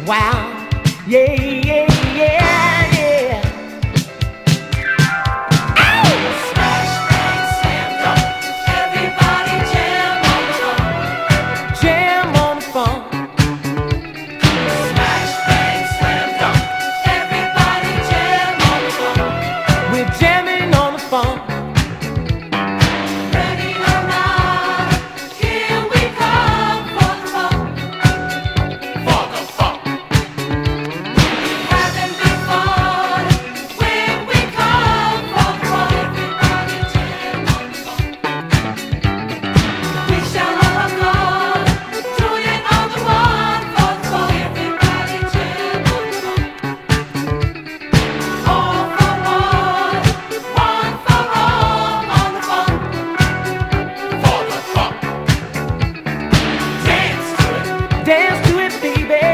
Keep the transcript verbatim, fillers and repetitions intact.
Wow, yeah, yeah, yeah, yeah. Smash, bang, slam, dunk. Everybody jam on the funk. Jam on the funk. Smash, bang, slam, dunk. Everybody jam on the funk. We're jamming on the funk. Ready or not, here we come for the funk. For the funk. Having big fun when we come for the funk. Everybody jam on the funk. We shall all come, doing it on the one for the funk. Everybody jam on the funk. All for one, one for all on the funk. For the funk. Dance to it. Dance to it, baby.